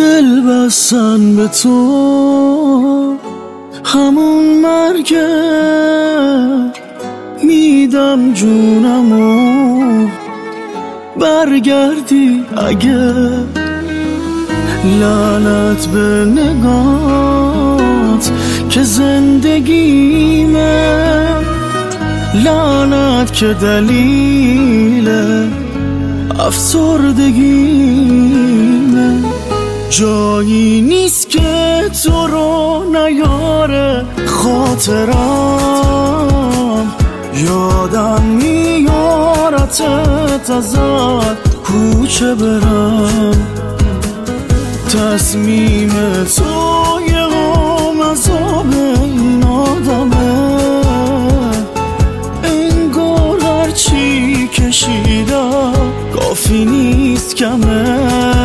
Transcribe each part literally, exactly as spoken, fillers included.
دل بستن به تو همون مرگه، میدم جونمو برگردی اگه. لعنت به نگات که زندگیمه، لعنت که دلیل افسردگیمه. جایی نیست که تو رو نیاره خاطرم، یادم میارتت ازت کوچه برم. تصمیم تو یه قوم عذاب این آدمه، انگار هرچی کشیدم کافی نیست کمه.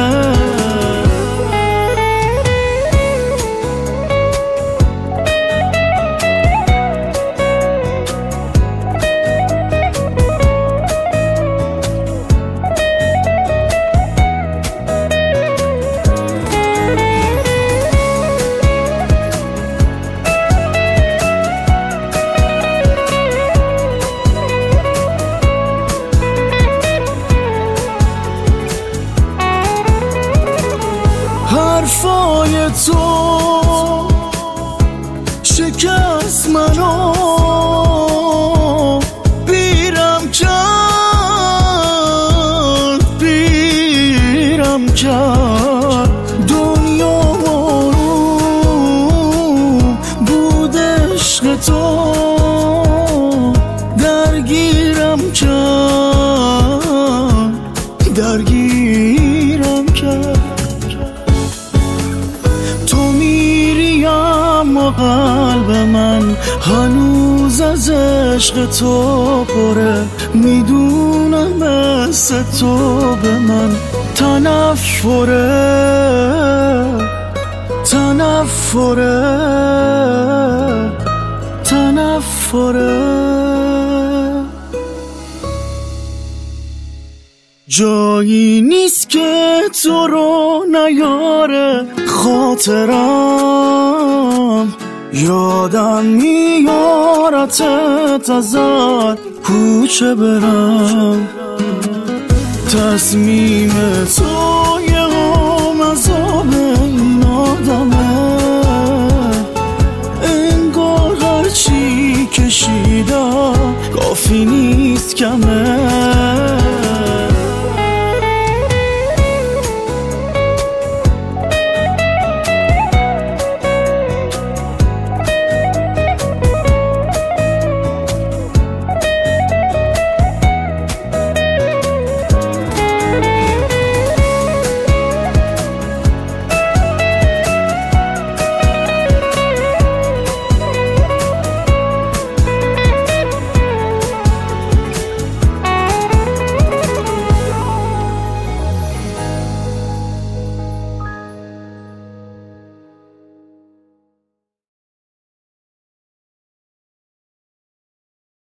حرفای تو شکست منو، پیرم کرد پیرم کرد. دنیا آروم بود عشق تو، درگیرم کرد درگیرم کرد. قلب من هنوز از عشق تو پره، میدونم مثل تو به من تنفره تنفره تنفره. جایی نیست که تو رو نیاره خاطرم، یادم میارتت ازت کوچه برم. تصمیم تو یه قوم عذاب این آدمه، انگار هرچی کشیدم کافی نیست کمه.